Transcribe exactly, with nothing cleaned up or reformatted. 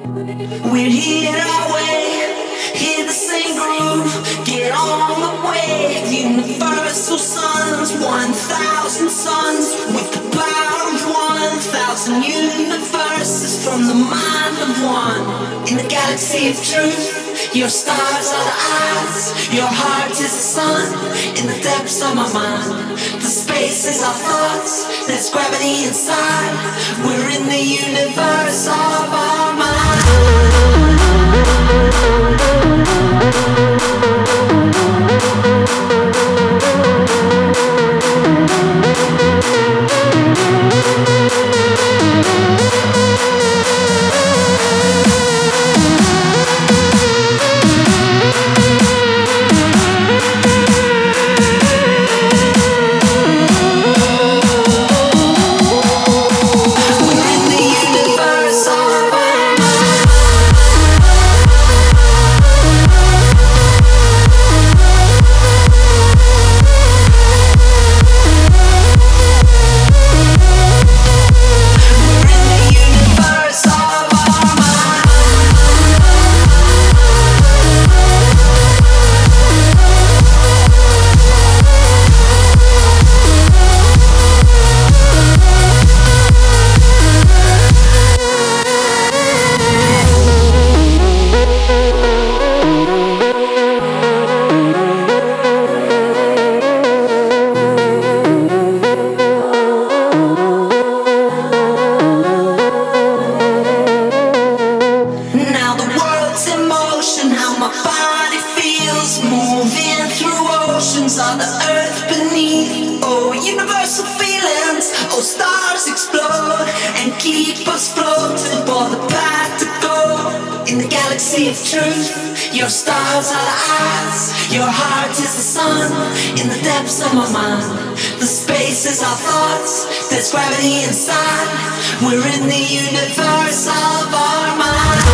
We're here our way, hear the same groove, get on the wave. Universal suns, one thousand suns, with the power of one thousand universes from the mind of one. In the galaxy of truth, your stars are the eyes, your heart is the sun. In the depths of my mind, the space is our thoughts, there's gravity inside. We're in the universe of our mind. On the earth beneath, oh, universal feelings, oh, stars explode and keep us floating for the path to go. In the galaxy of truth, your stars are the eyes, your heart is the sun. In the depths of my mind, the space is our thoughts, there's gravity inside. We're in the universe of our mind.